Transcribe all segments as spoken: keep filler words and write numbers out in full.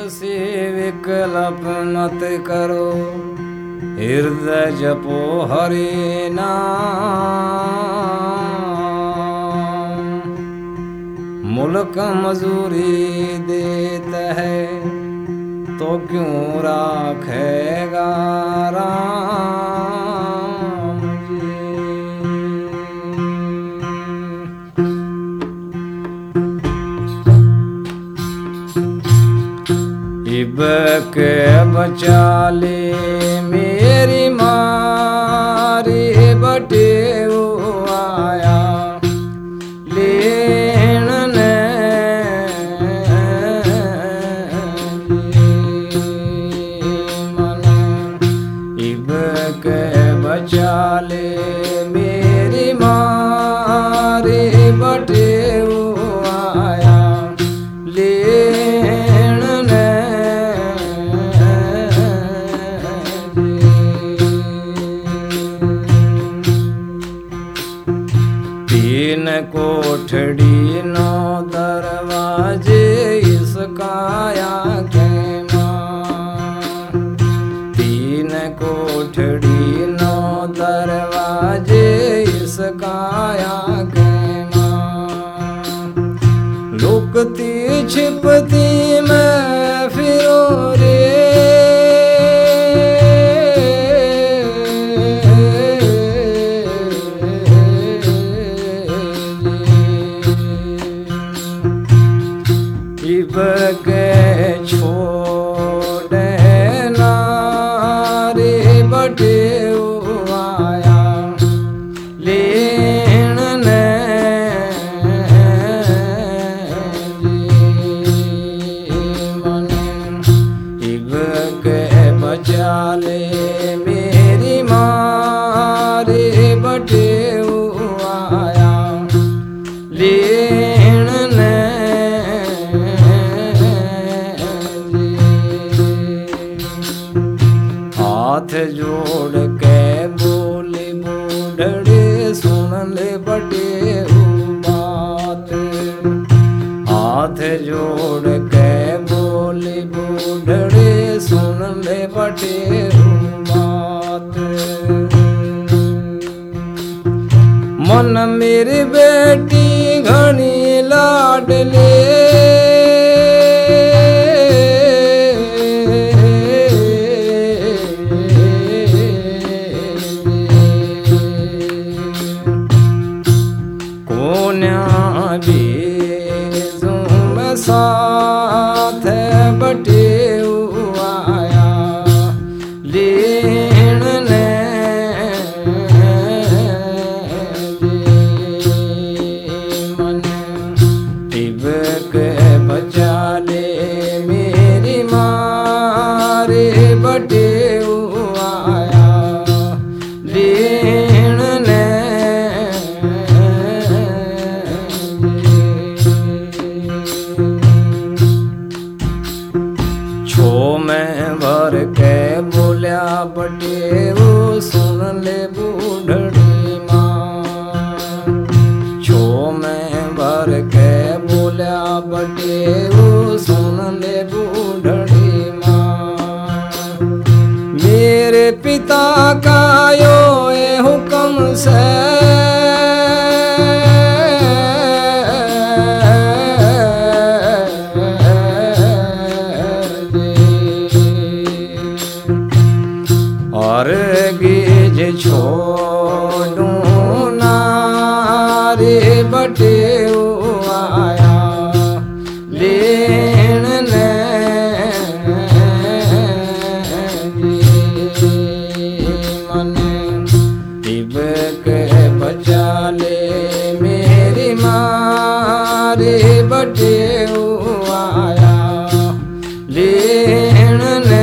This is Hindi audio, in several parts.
से विकल्प मत करो, हृदय जपो हरि नाम। मुल्क मजूरी देता है तो क्यों राखेगा राम जी। इब के बचा ले मेरी मारी बटे आया लेन ने मन। इब के बचा ले मेरी मारी बटे आया लेन ने। तीन कोठड़ी नौ दरवाजे इस काया के मां। तीन कोठड़ी नौ दरवाजे इस काया के मां। लुकती छिपती मैं फिरो रे, इब के छोड़े नारे बटे आया लेन ने मन। इब के बचा ले मेरी मारे बटे आया लेन ने। हाथ जोड़ के बोले बूढ़ड़े सुन ले बटे बात। हाथ जोड़ के बोले बूढ़ड़े सुन ले बटे बात। मन मेरी बेटी घनी लाडले, साथ बटे आया लेन ने। मन इब के बचा ले मेरी मारे बटे आया लेन ने। छो में भर के बोलिया बटे वो सुन ले बूढ़ड़ी मां। छो में भर के बोलिया बटे वो सुन ले बूढ़ड़ी मां। मेरे पिता का यो ये हुक्म से और गिज छोड़ू नारे बटे आया लेन ने। मन इब के बचा ले मेरी मारे बटे आया लेन ने।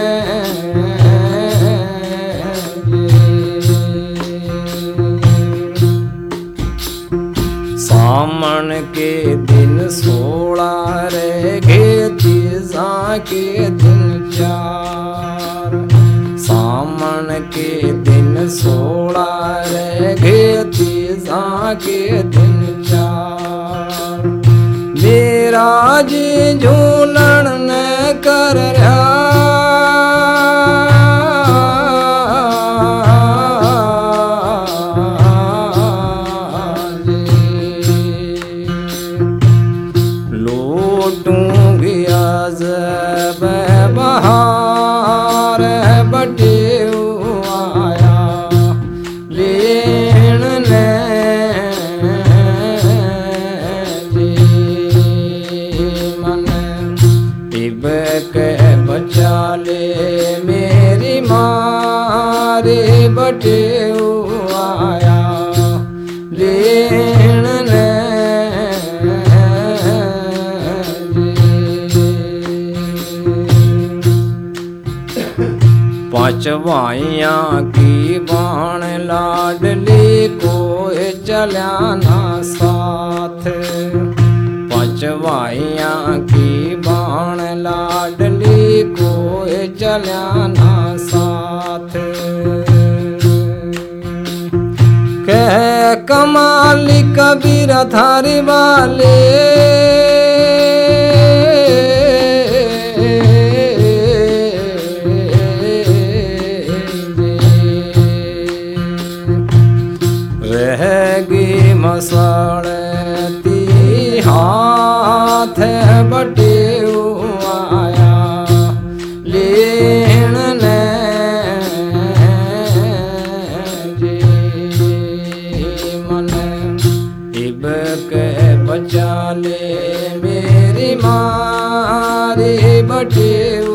सामन के दिन सोलह रह गए तीजा के दिन चार। सामन के दिन सोलह रह गए तीजा के दिन चार। मेरा जी झूलन न कर इब के बचा ले मेरी मारे बटे आया लेन ने पांचवाइया की बाण लाडली को चल्या ना साथ पांचवाइया की बाण लाडली को चल्या ना साथ कह कमाली कबीर थारी वाले रहेगी मसड़ती हाथ बटे आया लेन ने जी मन इब के बचा ले मेरी मारी बटे